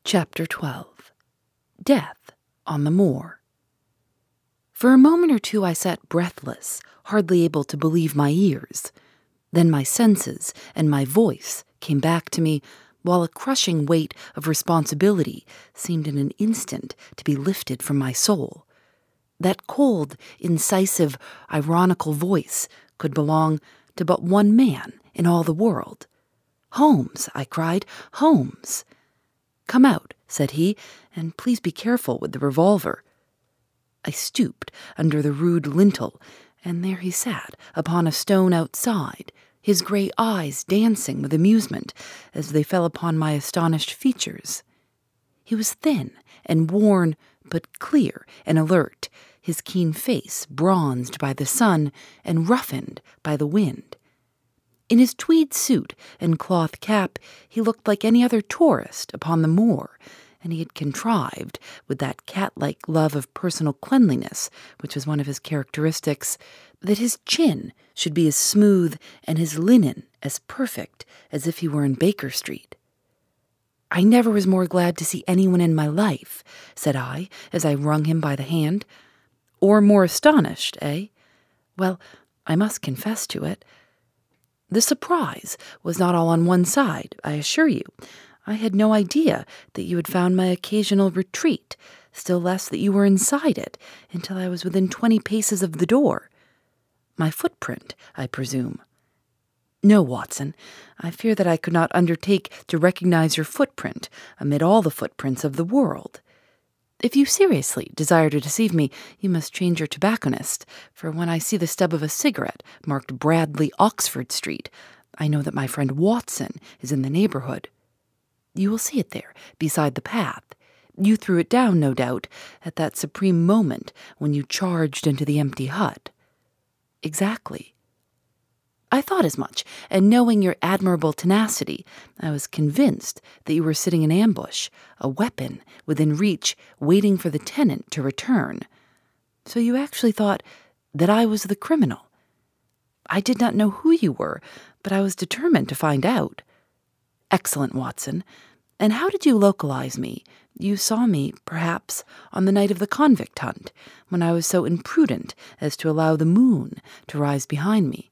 Chapter 12. Death on the Moor. For a moment or two I sat breathless, hardly able to believe my ears. Then my senses and my voice came back to me, while a crushing weight of responsibility seemed in an instant to be lifted from my soul. That cold, incisive, ironical voice could belong to but one man in all the world. "Holmes," I cried, "Holmes!" "Come out," said he, "and please be careful with the revolver." I stooped under the rude lintel, and there he sat upon a stone outside, his grey eyes dancing with amusement as they fell upon my astonished features. He was thin and worn, but clear and alert, his keen face bronzed by the sun and roughened by the wind. In his tweed suit and cloth cap, he looked like any other tourist upon the moor, and he had contrived, with that cat-like love of personal cleanliness which was one of his characteristics, that his chin should be as smooth and his linen as perfect as if he were in Baker Street. "I never was more glad to see anyone in my life," said I, as I wrung him by the hand. "Or more astonished, eh? Well, I must confess to it. The surprise was not all on one side, I assure you. I had no idea that you had found my occasional retreat, still less that you were inside it, until I was within 20 paces of the door. My footprint, I presume." "No, Watson, I fear that I could not undertake to recognize your footprint amid all the footprints of the world. If you seriously desire to deceive me, you must change your tobacconist, for when I see the stub of a cigarette marked Bradley, Oxford Street, I know that my friend Watson is in the neighborhood. You will see it there, beside the path. You threw it down, no doubt, at that supreme moment when you charged into the empty hut." "Exactly." "I thought as much, and knowing your admirable tenacity, I was convinced that you were sitting in ambush, a weapon within reach, waiting for the tenant to return. So you actually thought that I was the criminal. I did not know who you were, but I was determined to find out." "Excellent, Watson. And how did you localize me? You saw me, perhaps, on the night of the convict hunt, when I was so imprudent as to allow the moon to rise behind me."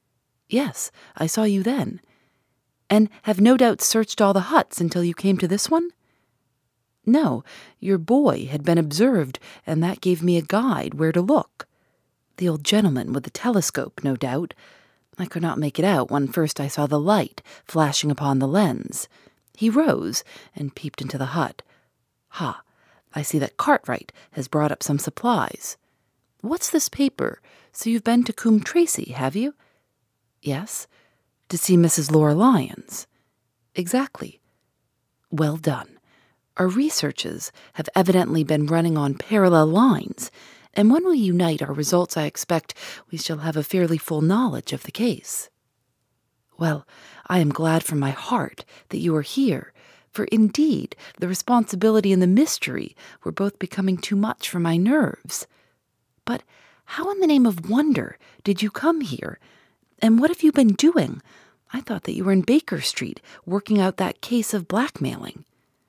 "Yes, I saw you then." "And have no doubt searched all the huts until you came to this one?" "No, your boy had been observed, and that gave me a guide where to look. The old gentleman with the telescope, no doubt. I could not make it out when first I saw the light flashing upon the lens. He rose and peeped into the hut. Ha, I see that Cartwright has brought up some supplies. What's this paper? So you've been to Coombe Tracey, have you?" "Yes." "To see Mrs. Laura Lyons?" "Exactly." "Well done. Our researches have evidently been running on parallel lines, and when we unite our results, I expect we shall have a fairly full knowledge of the case." "Well, I am glad from my heart that you are here, for indeed the responsibility and the mystery were both becoming too much for my nerves. But how in the name of wonder did you come here? And what have you been doing? I thought that you were in Baker Street, working out that case of blackmailing."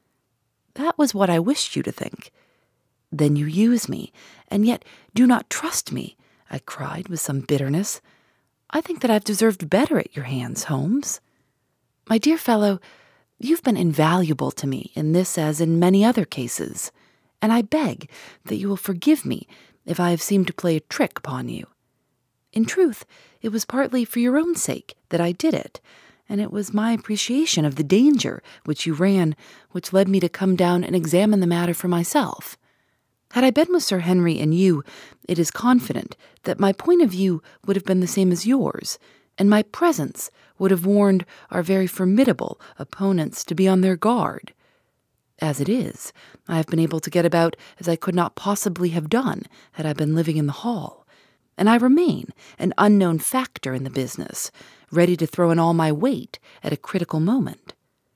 "That was what I wished you to think." "Then you use me, and yet do not trust me," I cried with some bitterness. "I think that I've deserved better at your hands, Holmes. My dear fellow, you've been invaluable to me in this as in many other cases, and I beg that you will forgive me if I have seemed to play a trick upon you. In truth, it was partly for your own sake that I did it, and it was my appreciation of the danger which you ran which led me to come down and examine the matter for myself. Had I been with Sir Henry and you, it is confident that my point of view would have been the same as yours, and my presence would have warned our very formidable opponents to be on their guard. As it is, I have been able to get about as I could not possibly have done had I been living in the hall, and I remain an unknown factor in the business, ready to throw in all my weight at a critical moment.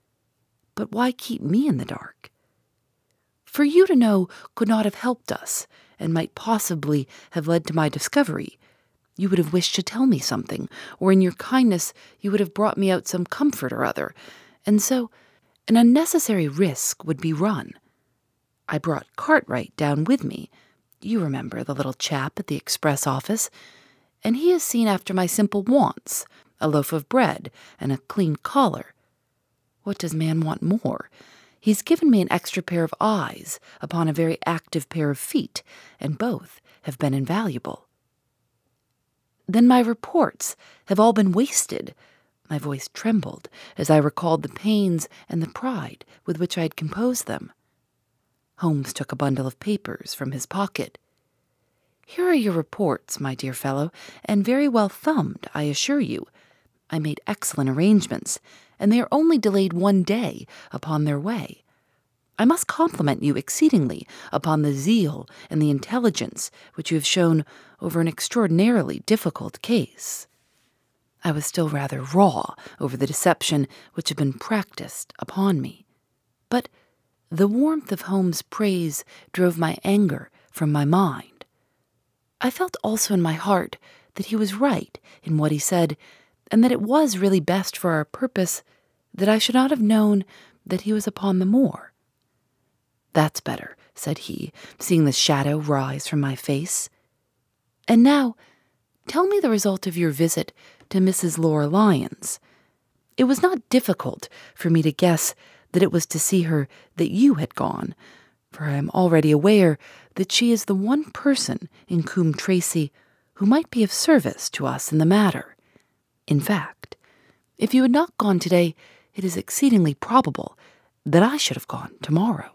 But why keep me in the dark? For you to know could not have helped us, and might possibly have led to my discovery. You would have wished to tell me something, or in your kindness you would have brought me out some comfort or other, and so An unnecessary risk would be run. I brought Cartwright down with me. You remember the little chap at the express office, and he has seen after my simple wants, a loaf of bread and a clean collar. What does man want more? He's given me an extra pair of eyes upon a very active pair of feet, and both have been invaluable. Then my reports have all been wasted. My voice trembled as I recalled the pains and the pride with which I had composed them. Holmes took a bundle of papers from his pocket. Here are your reports, my dear fellow, and very well thumbed, I assure you. I made excellent arrangements, and they are only delayed 1 day upon their way. I must compliment you exceedingly upon the zeal and the intelligence which you have shown over an extraordinarily difficult case. I was still rather raw over the deception which had been practiced upon me, but the warmth of Holmes' praise drove my anger from my mind. I felt also in my heart that he was right in what he said, and that it was really best for our purpose that I should not have known that he was upon the moor. That's better, said he, seeing the shadow rise from my face. And now, tell me the result of your visit to Mrs. Laura Lyons. It was not difficult for me to guess that it was to see her that you had gone, for I am already aware that she is the one person in Coombe Tracey who might be of service to us in the matter. In fact, if you had not gone today, it is exceedingly probable that I should have gone tomorrow.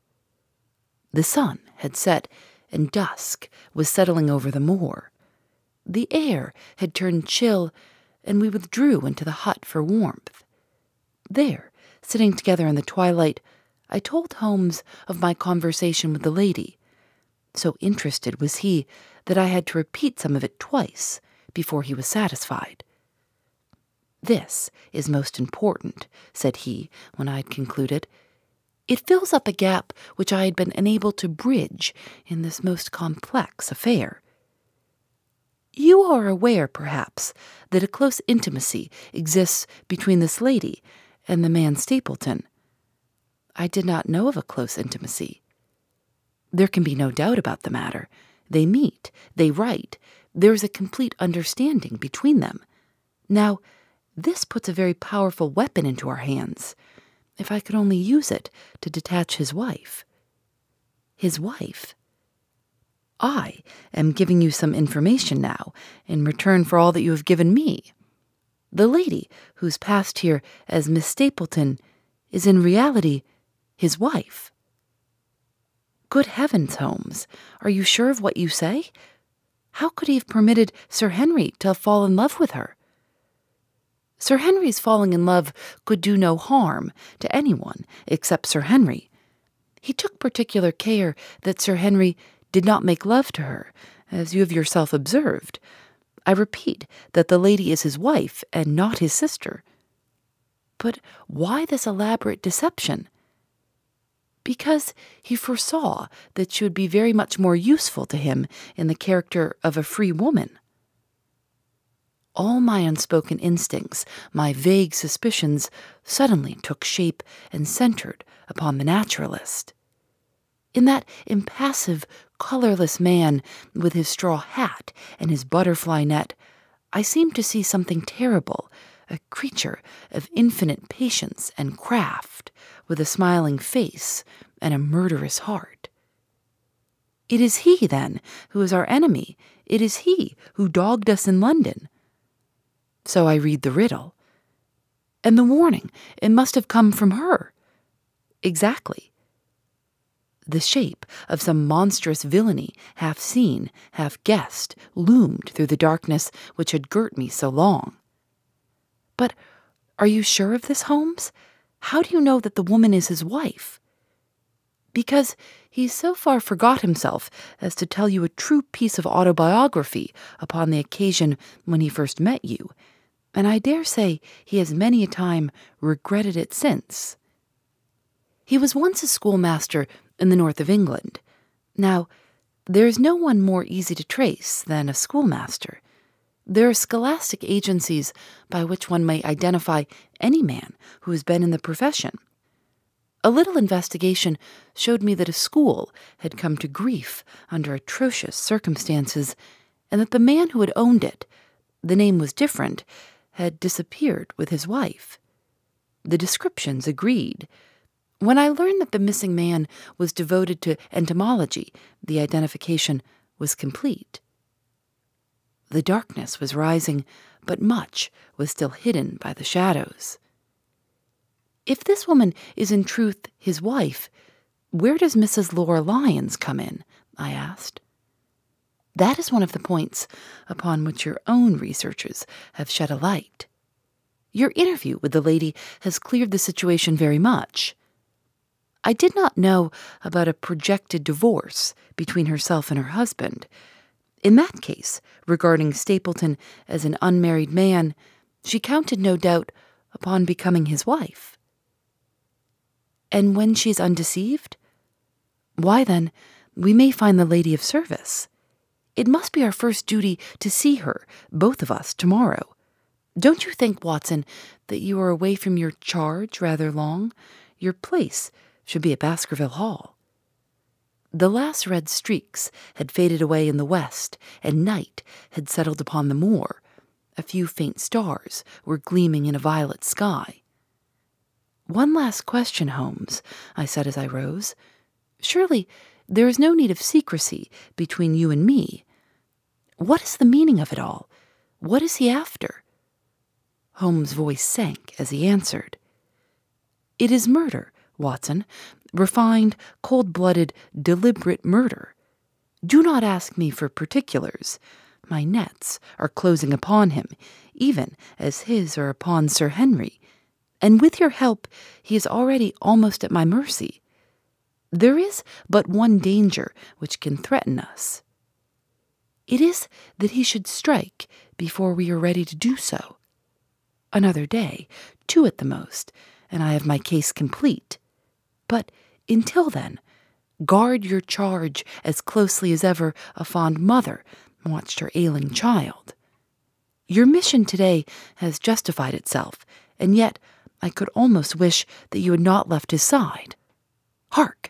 The sun had set, and dusk was settling over the moor. The air had turned chill, and we withdrew into the hut for warmth. There, sitting together in the twilight, I told Holmes of my conversation with the lady. So interested was he that I had to repeat some of it twice before he was satisfied. This is most important, said he, when I had concluded. It fills up a gap which I had been unable to bridge in this most complex affair. You are aware, perhaps, that a close intimacy exists between this lady and the man Stapleton. I did not know of a close intimacy. There can be no doubt about the matter. They meet, they write, there is a complete understanding between them. Now, this puts a very powerful weapon into our hands. If I could only use it to detach his wife. His wife? I am giving you some information now, in return for all that you have given me. The lady who's passed here as Miss Stapleton is in reality his wife. Good heavens, Holmes, are you sure of what you say? How could he have permitted Sir Henry to fall in love with her? Sir Henry's falling in love could do no harm to anyone except Sir Henry. He took particular care that Sir Henry did not make love to her, as you have yourself observed. I repeat that the lady is his wife and not his sister. But why this elaborate deception? Because he foresaw that she would be very much more useful to him in the character of a free woman. All my unspoken instincts, my vague suspicions, suddenly took shape and centered upon the naturalist. In that impassive, colorless man with his straw hat and his butterfly net, I seemed to see something terrible, a creature of infinite patience and craft, with a smiling face and a murderous heart. It is he, then, who is our enemy. It is he who dogged us in London. So I read the riddle. And the warning, it must have come from her. Exactly. The shape of some monstrous villainy, half seen, half guessed, loomed through the darkness which had girt me so long. But are you sure of this, Holmes? How do you know that the woman is his wife? Because he so far forgot himself as to tell you a true piece of autobiography upon the occasion when he first met you, and I dare say he has many a time regretted it since. He was once a schoolmaster in the north of England. Now, there is no one more easy to trace than a schoolmaster. There are scholastic agencies by which one may identify any man who has been in the profession. A little investigation showed me that a school had come to grief under atrocious circumstances, and that the man who had owned it, the name was different, had disappeared with his wife. The descriptions agreed. When I learned that the missing man was devoted to entomology, the identification was complete. The darkness was rising, but much was still hidden by the shadows. If this woman is in truth his wife, where does Mrs. Laura Lyons come in? I asked. That is one of the points upon which your own researches have shed a light. Your interview with the lady has cleared the situation very much. I did not know about a projected divorce between herself and her husband. In that case, regarding Stapleton as an unmarried man, she counted no doubt upon becoming his wife. And when she is undeceived? Why then, we may find the lady of service. It must be our first duty to see her, both of us, tomorrow. Don't you think, Watson, that you are away from your charge rather long? Your place should be at Baskerville Hall. The last red streaks had faded away in the west, and night had settled upon the moor. A few faint stars were gleaming in a violet sky. One last question, Holmes, I said as I rose. Surely there is no need of secrecy between you and me. What is the meaning of it all? What is he after? Holmes' voice sank as he answered. It is murder, Watson. Refined, cold-blooded, deliberate murder. Do not ask me for particulars. My nets are closing upon him, even as his are upon Sir Henry, and with your help he is already almost at my mercy. There is but one danger which can threaten us. It is that he should strike before we are ready to do so. Another day, 2 at the most, and I have my case complete. But until then, guard your charge as closely as ever a fond mother watched her ailing child. Your mission today has justified itself, and yet I could almost wish that you had not left his side. Hark!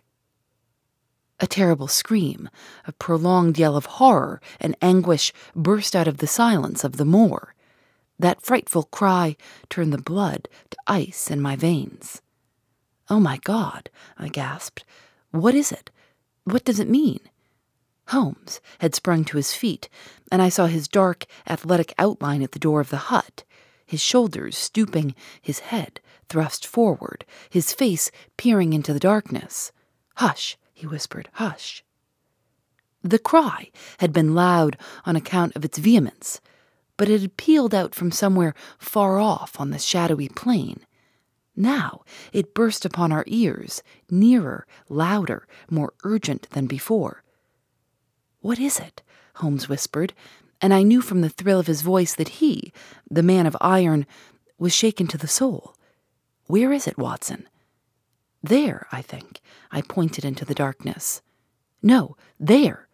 A terrible scream, a prolonged yell of horror and anguish burst out of the silence of the moor. That frightful cry turned the blood to ice in my veins. Oh, my God, I gasped. What is it? What does it mean? Holmes had sprung to his feet, and I saw his dark, athletic outline at the door of the hut, his shoulders stooping, his head thrust forward, his face peering into the darkness. Hush, he whispered, hush. The cry had been loud on account of its vehemence, but it had pealed out from somewhere far off on the shadowy plain. Now it burst upon our ears, nearer, louder, more urgent than before. What is it? Holmes whispered, and I knew from the thrill of his voice that he, the man of iron, was shaken to the soul. Where is it, Watson? There, I think. I pointed into the darkness. No, there.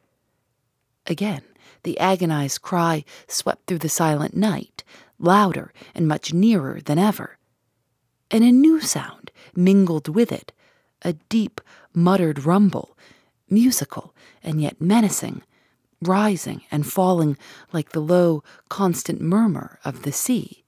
Again, the agonized cry swept through the silent night, louder and much nearer than ever. And a new sound mingled with it, a deep, muttered rumble, musical and yet menacing, rising and falling like the low, constant murmur of the sea.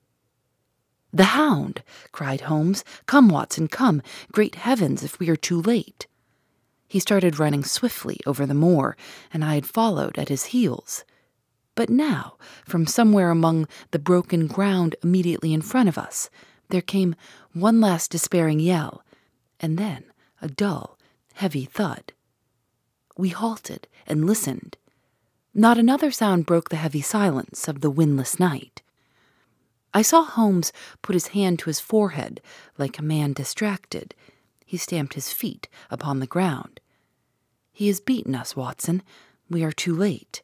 The hound, cried Holmes. Come, Watson, come. Great heavens, if we are too late. He started running swiftly over the moor, and I had followed at his heels. But now, from somewhere among the broken ground immediately in front of us, there came one last despairing yell, and then a dull, heavy thud. We halted and listened. Not another sound broke the heavy silence of the windless night. I saw Holmes put his hand to his forehead like a man distracted. He stamped his feet upon the ground. He has beaten us, Watson. We are too late.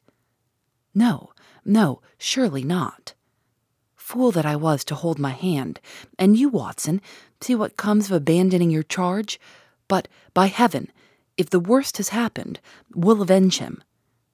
No, no, surely not. Fool that I was to hold my hand. And you, Watson, see what comes of abandoning your charge? But, by heaven, if the worst has happened, we'll avenge him.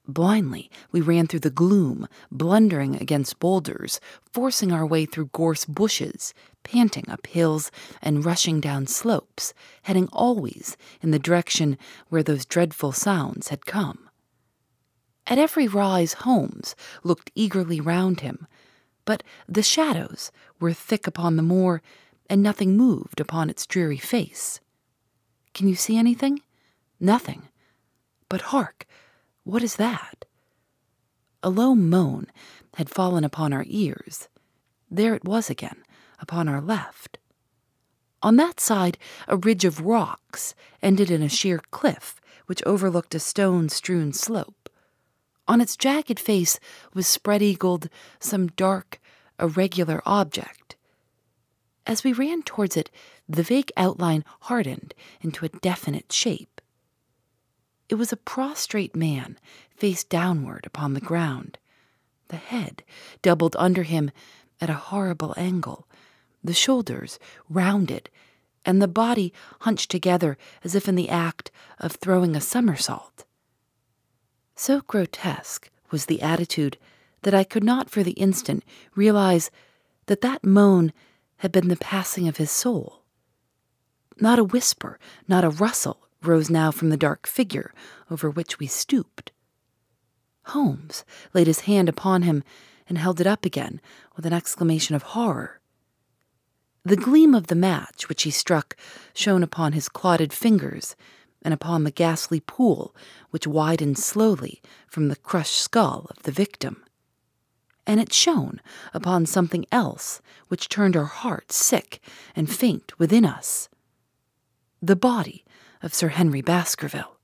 Blindly, we ran through the gloom, blundering against boulders, forcing our way through gorse bushes, panting up hills and rushing down slopes, heading always in the direction where those dreadful sounds had come. At every rise, Holmes looked eagerly round him, but the shadows were thick upon the moor, and nothing moved upon its dreary face. "Can you see anything?" "Nothing. But hark! What is that?" A low moan had fallen upon our ears. There it was again, upon our left. On that side, a ridge of rocks ended in a sheer cliff which overlooked a stone-strewn slope. On its jagged face was spread-eagled some dark, irregular object. As we ran towards it, the vague outline hardened into a definite shape. It was a prostrate man, face downward upon the ground, the head doubled under him at a horrible angle, the shoulders rounded, and the body hunched together as if in the act of throwing a somersault. So grotesque was the attitude that I could not for the instant realize that that moan had been the passing of his soul. Not a whisper, not a rustle rose now from the dark figure over which we stooped. Holmes laid his hand upon him and held it up again with an exclamation of horror. The gleam of the match which he struck shone upon his clotted fingers and upon the ghastly pool which widened slowly from the crushed skull of the victim. And it shone upon something else which turned our hearts sick and faint within us. The body of Sir Henry Baskerville.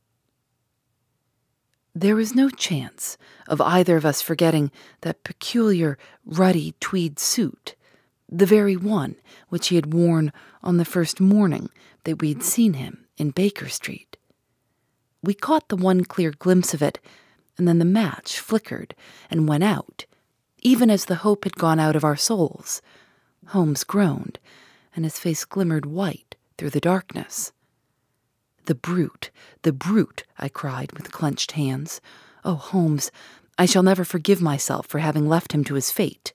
There was no chance of either of us forgetting that peculiar ruddy tweed suit, the very one which he had worn on the first morning that we had seen him in Baker Street. We caught the one clear glimpse of it, and then the match flickered and went out, even as the hope had gone out of our souls. Holmes groaned, and his face glimmered white through the darkness. The brute, I cried with clenched hands. Oh, Holmes, I shall never forgive myself for having left him to his fate.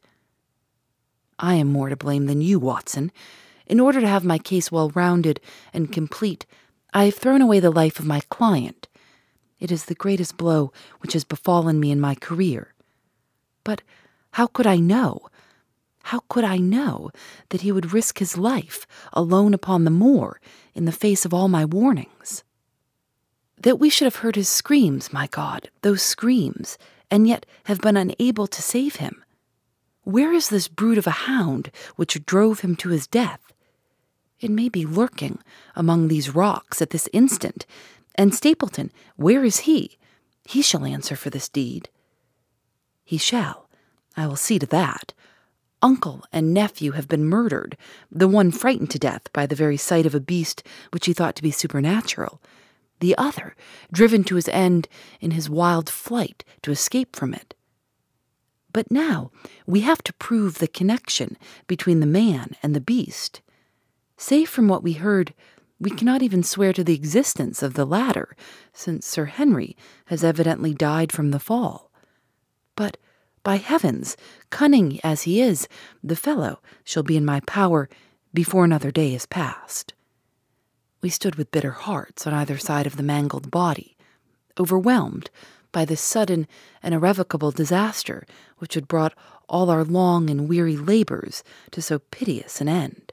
I am more to blame than you, Watson. In order to have my case well rounded and complete, I have thrown away the life of my client. It is the greatest blow which has befallen me in my career. But how could I know? How could I know that he would risk his life alone upon the moor in the face of all my warnings? That we should have heard his screams, my God, those screams, and yet have been unable to save him. Where is this brute of a hound which drove him to his death? It may be lurking among these rocks at this instant. And Stapleton, where is he? He shall answer for this deed. He shall. I will see to that. Uncle and nephew have been murdered, the one frightened to death by the very sight of a beast which he thought to be supernatural, the other driven to his end in his wild flight to escape from it. But now we have to prove the connection between the man and the beast. Save from what we heard, we cannot even swear to the existence of the latter, since Sir Henry has evidently died from the fall. But, by heavens, cunning as he is, the fellow shall be in my power before another day is past. We stood with bitter hearts on either side of the mangled body, overwhelmed by this sudden and irrevocable disaster which had brought all our long and weary labors to so piteous an end.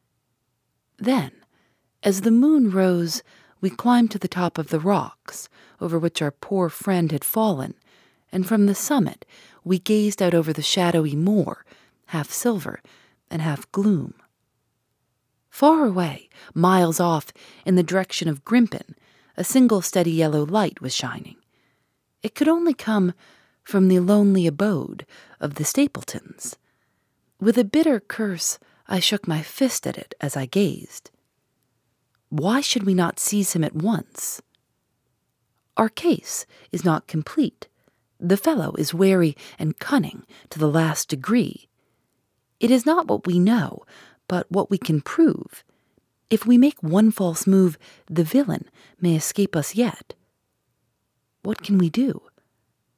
Then, as the moon rose, we climbed to the top of the rocks over which our poor friend had fallen, and from the summit we gazed out over the shadowy moor, half silver and half gloom. Far away, miles off, in the direction of Grimpen, a single steady yellow light was shining. It could only come from the lonely abode of the Stapletons. With a bitter curse, I shook my fist at it as I gazed. Why should we not seize him at once? Our case is not complete. The fellow is wary and cunning to the last degree. It is not what we know, but what we can prove. If we make one false move, the villain may escape us yet. What can we do?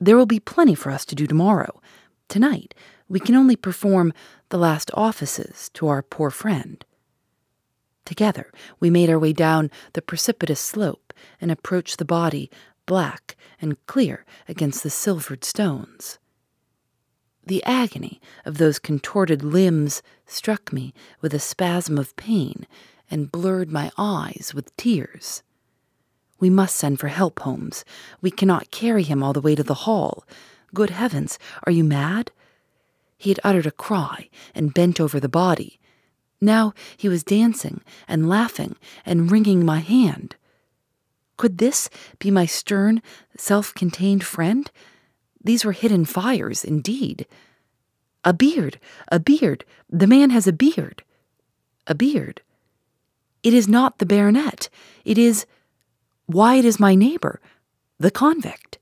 There will be plenty for us to do tomorrow. Tonight, we can only perform the last offices to our poor friend." Together, we made our way down the precipitous slope and approached the body, black and clear against the silvered stones. The agony of those contorted limbs struck me with a spasm of pain and blurred my eyes with tears. "We must send for help, Holmes. We cannot carry him all the way to the hall. Good heavens, are you mad?" He had uttered a cry and bent over the body. Now he was dancing and laughing and wringing my hand. Could this be my stern, self-contained friend? These were hidden fires, indeed. A beard! A beard! The man has a beard! A beard! It is not the baronet. It is... Why, it is my neighbor, the convict.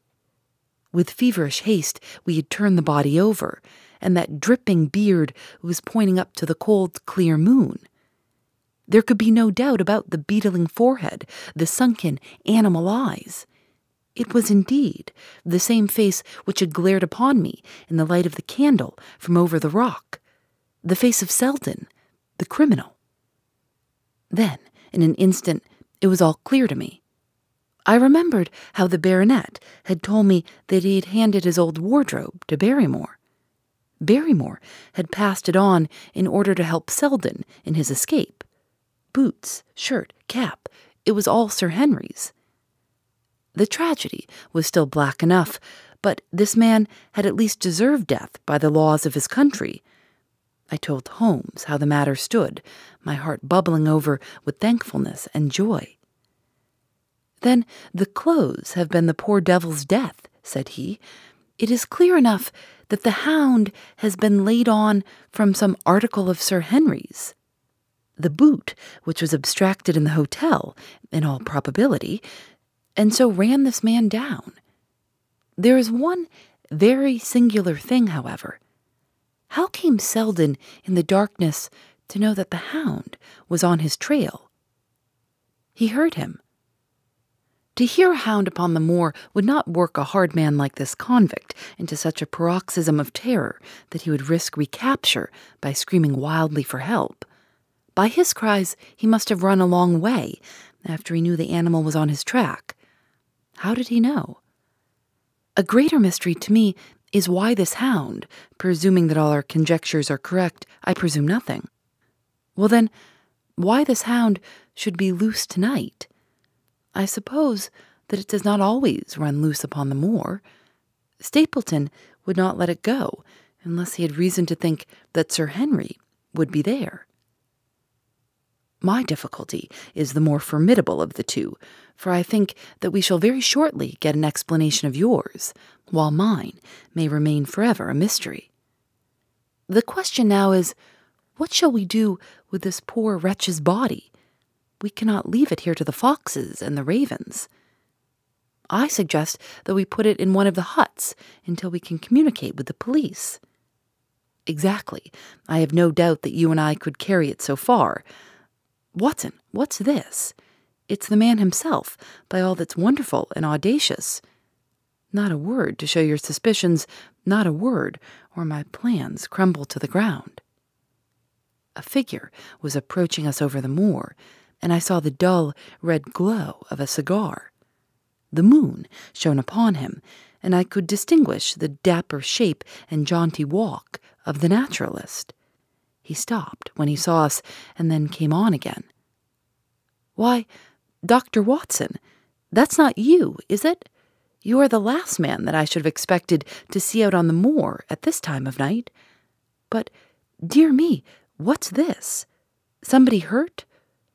With feverish haste, we had turned the body over, and that dripping beard was pointing up to the cold, clear moon. There could be no doubt about the beetling forehead, the sunken, animal eyes. It was indeed the same face which had glared upon me in the light of the candle from over the rock, the face of Selden, the criminal. Then, in an instant, it was all clear to me. I remembered how the baronet had told me that he had handed his old wardrobe to Barrymore. Barrymore had passed it on in order to help Selden in his escape. Boots, shirt, cap, it was all Sir Henry's. The tragedy was still black enough, but this man had at least deserved death by the laws of his country. I told Holmes how the matter stood, my heart bubbling over with thankfulness and joy. "Then the clothes have been the poor devil's death," said he. "It is clear enough that the hound has been laid on from some article of Sir Henry's. The boot, which was abstracted in the hotel, in all probability, and so ran this man down. There is one very singular thing, however. How came Selden in the darkness to know that the hound was on his trail?" "He heard him." To hear a hound upon the moor would not work a hard man like this convict into such a paroxysm of terror that he would risk recapture by screaming wildly for help. By his cries, he must have run a long way after he knew the animal was on his track. How did he know? A greater mystery to me is why this hound, presuming that all our conjectures are correct, I presume nothing. Well then, why this hound should be loose tonight? I suppose that it does not always run loose upon the moor. Stapleton would not let it go unless he had reason to think that Sir Henry would be there. My difficulty is the more formidable of the two, for I think that we shall very shortly get an explanation of yours, while mine may remain forever a mystery. The question now is, what shall we do with this poor wretch's body? We cannot leave it here to the foxes and the ravens. I suggest that we put it in one of the huts until we can communicate with the police. Exactly. I have no doubt that you and I could carry it so far. Watson, what's this? It's the man himself, by all that's wonderful and audacious. Not a word to show your suspicions, not a word, or my plans crumble to the ground. A figure was approaching us over the moor, and I saw the dull red glow of a cigar. The moon shone upon him, and I could distinguish the dapper shape and jaunty walk of the naturalist. He stopped when he saw us, and then came on again. "Why, Dr. Watson, that's not you, is it? You are the last man that I should have expected to see out on the moor at this time of night. But, dear me, what's this? Somebody hurt?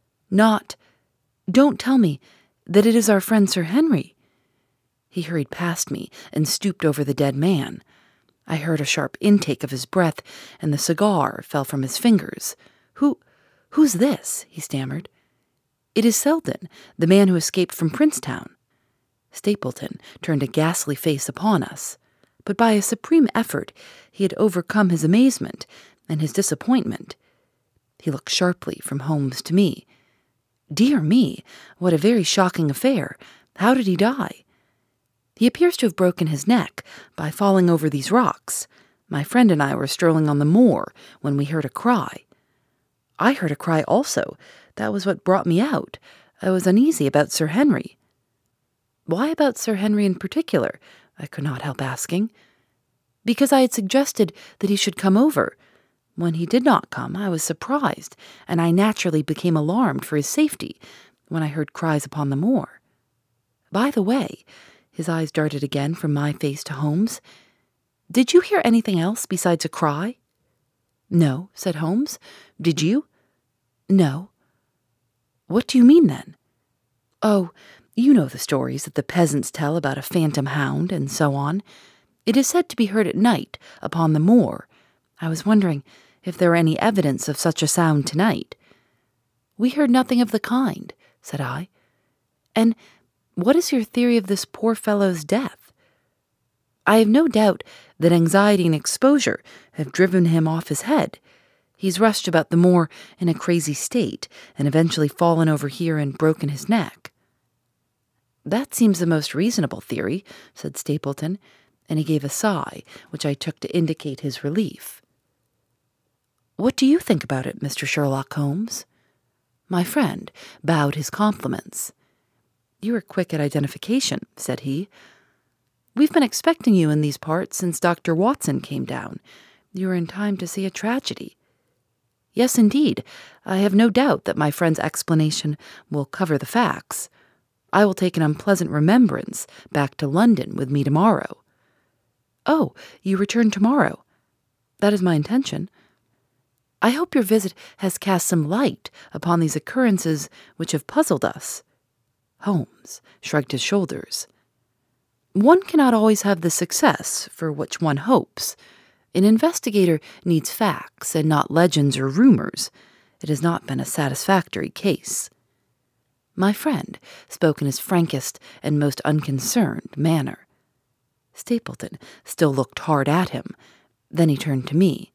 Don't tell me that it is our friend Sir Henry." He hurried past me and stooped over the dead man. I heard a sharp intake of his breath, and the cigar fell from his fingers. Who's this?" he stammered. "It is Selden, the man who escaped from Princetown." Stapleton turned a ghastly face upon us, but by a supreme effort he had overcome his amazement and his disappointment. He looked sharply from Holmes to me. "Dear me, what a very shocking affair. How did he die?" He appears to have broken his neck by falling over these rocks. My friend and I were strolling on the moor when we heard a cry. I heard a cry also. That was what brought me out. I was uneasy about Sir Henry." "Why about Sir Henry in particular?" I could not help asking. "Because I had suggested that he should come over. When he did not come, I was surprised, and I naturally became alarmed for his safety when I heard cries upon the moor. By the way," his eyes darted again from my face to Holmes, "did you hear anything else besides a cry?" "No," said Holmes. "Did you?" "No." "What do you mean, then?" "Oh, you know the stories that the peasants tell about a phantom hound and so on. It is said to be heard at night upon the moor. I was wondering if there were any evidence of such a sound tonight." "We heard nothing of the kind," said I. "And what is your theory of this poor fellow's death?" "I have no doubt that anxiety and exposure have driven him off his head. He's rushed about the moor in a crazy state and eventually fallen over here and broken his neck." "That seems the most reasonable theory," said Stapleton, and he gave a sigh, which I took to indicate his relief. "What do you think about it, Mr. Sherlock Holmes?" My friend bowed his compliments. "You are quick at identification," said he. "We've been expecting you in these parts since Dr. Watson came down. You were in time to see a tragedy." "Yes, indeed. I have no doubt that my friend's explanation will cover the facts. I will take an unpleasant remembrance back to London with me tomorrow." "Oh, you return tomorrow?" "That is my intention." "I hope your visit has cast some light upon these occurrences which have puzzled us." Holmes shrugged his shoulders. "One cannot always have the success for which one hopes. An investigator needs facts and not legends or rumors. It has not been a satisfactory case." My friend spoke in his frankest and most unconcerned manner. Stapleton still looked hard at him. Then he turned to me.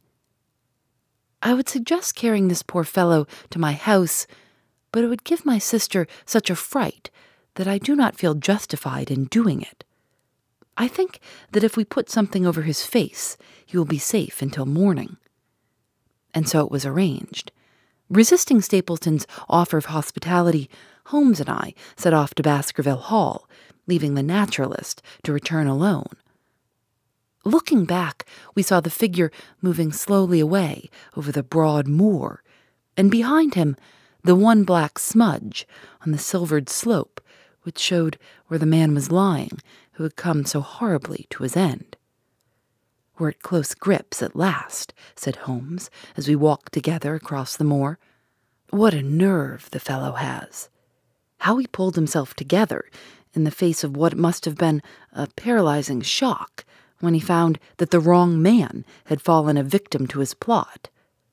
"I would suggest carrying this poor fellow to my house, but it would give my sister such a fright that I do not feel justified in doing it. I think that if we put something over his face, he will be safe until morning." And so it was arranged. Resisting Stapleton's offer of hospitality, Holmes and I set off to Baskerville Hall, leaving the naturalist to return alone. Looking back, we saw the figure moving slowly away over the broad moor, and behind him the one black smudge on the silvered slope which showed where the man was lying who had come so horribly to his end. "We're at close grips at last," said Holmes, as we walked together across the moor. "What a nerve the fellow has! How he pulled himself together in the face of what must have been a paralyzing shock when he found that the wrong man had fallen a victim to his plot.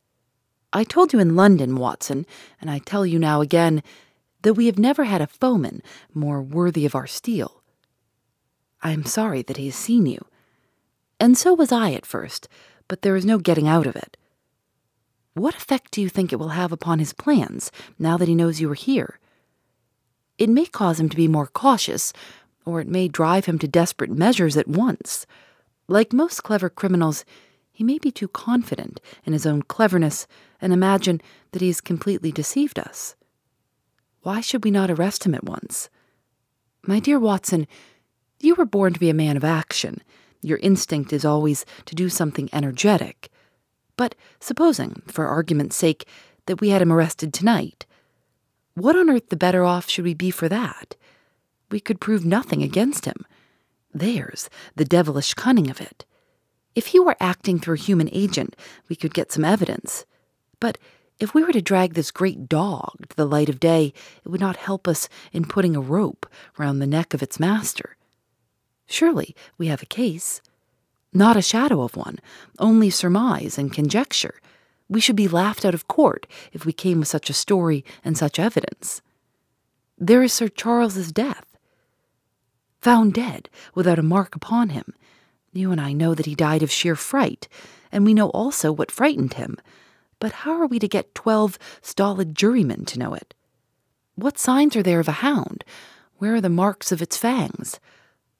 I told you in London, Watson, and I tell you now again, that we have never had a foeman more worthy of our steel. I am sorry that he has seen you. And so was I at first, but there is no getting out of it. What effect do you think it will have upon his plans, now that he knows you are here? It may cause him to be more cautious, or it may drive him to desperate measures at once. Like most clever criminals, he may be too confident in his own cleverness and imagine that he has completely deceived us. Why should we not arrest him at once? My dear Watson, you were born to be a man of action. Your instinct is always to do something energetic. But supposing, for argument's sake, that we had him arrested tonight, what on earth the better off should we be for that? We could prove nothing against him. There's the devilish cunning of it. If he were acting through a human agent, we could get some evidence. But if we were to drag this great dog to the light of day, it would not help us in putting a rope round the neck of its master. Surely we have a case. Not a shadow of one, only surmise and conjecture. We should be laughed out of court if we came with such a story and such evidence. There is Sir Charles's death. Found dead, without a mark upon him. You and I know that he died of sheer fright, and we know also what frightened him. But how are we to get 12 stolid jurymen to know it? What signs are there of a hound? Where are the marks of its fangs?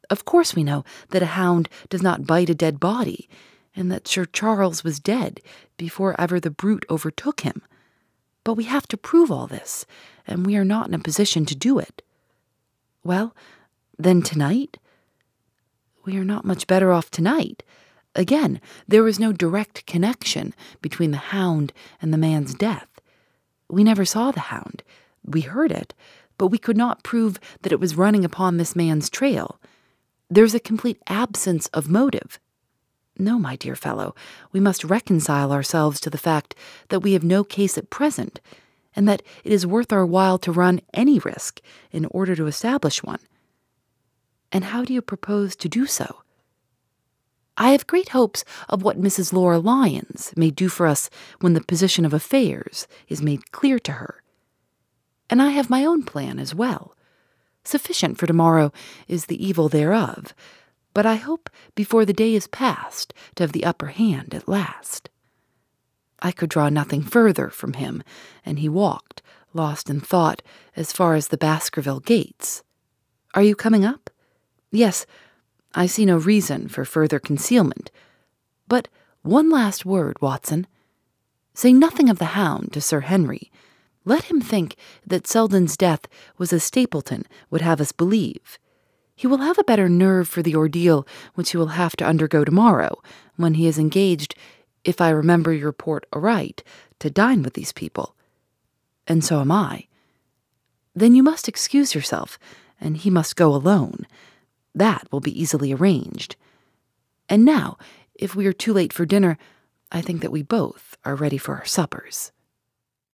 Of course we know that a hound does not bite a dead body, and that Sir Charles was dead before ever the brute overtook him. But we have to prove all this, and we are not in a position to do it. Well, then tonight? We are not much better off tonight. Again, there was no direct connection between the hound and the man's death. We never saw the hound. We heard it, but we could not prove that it was running upon this man's trail. There's a complete absence of motive. No, my dear fellow, we must reconcile ourselves to the fact that we have no case at present, and that it is worth our while to run any risk in order to establish one. And how do you propose to do so? I have great hopes of what Mrs. Laura Lyons may do for us when the position of affairs is made clear to her. And I have my own plan as well. Sufficient for tomorrow is the evil thereof, but I hope before the day is past to have the upper hand at last. I could draw nothing further from him, and he walked, lost in thought, as far as the Baskerville gates. Are you coming up? Yes, I see no reason for further concealment. But one last word, Watson. Say nothing of the hound to Sir Henry. Let him think that Selden's death was as Stapleton would have us believe. He will have a better nerve for the ordeal which he will have to undergo tomorrow, when he is engaged, if I remember your report aright, to dine with these people. And so am I. Then you must excuse yourself, and he must go alone. That will be easily arranged. And now, if we are too late for dinner, I think that we both are ready for our suppers.